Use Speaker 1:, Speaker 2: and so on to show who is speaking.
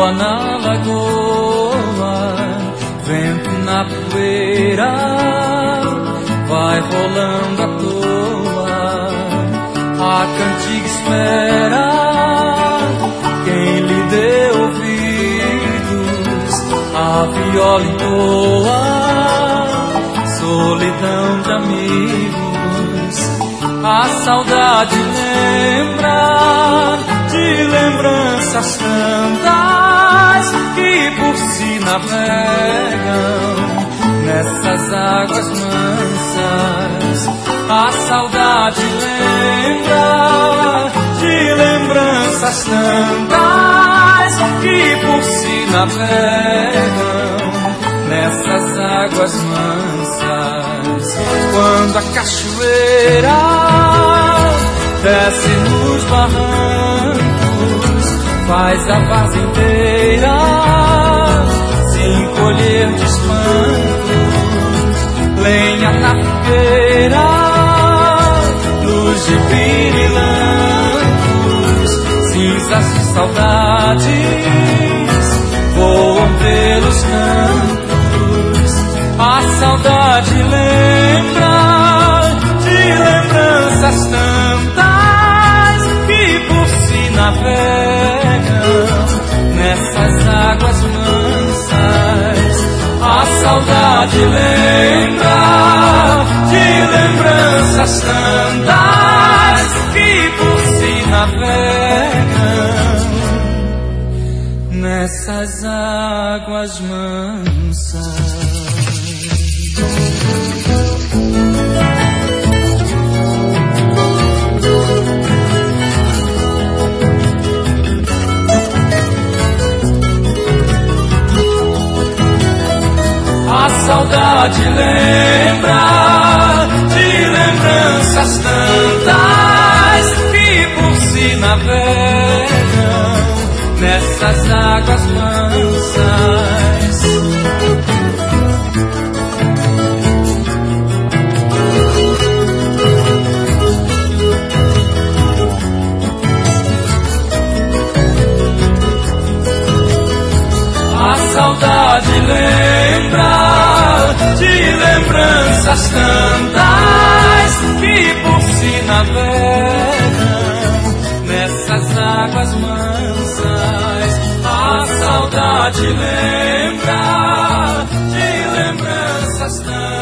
Speaker 1: água na lagoa, vento na poeira, vai rolando à toa. A cantiga espera quem lhe dê ouvidos, a viola entoa, solidão de amigos. A saudade lembra de lembranças tantas que por si navegam nessas águas mansas. A saudade lembra de lembranças tantas que por si navegam nessas águas mansas. Quando a cachoeira desce nos barrancos, faz a várzea inteira se encolher de espanto. Lenha na fogueira, luz de pirilampos, cinzas de saudades voam pelos campos. A saudade lembra de lembranças tantas que por si navegam nessas águas mansas. A saudade lembra de lembranças tantas que por si navegam nessas águas mansas. A saudade lembra de lembranças tantas que por si navegam nessas águas mansas. A saudade lembra de lembranças tantas que por si navegam nessas águas mansas. A saudade lembra de lembranças tantas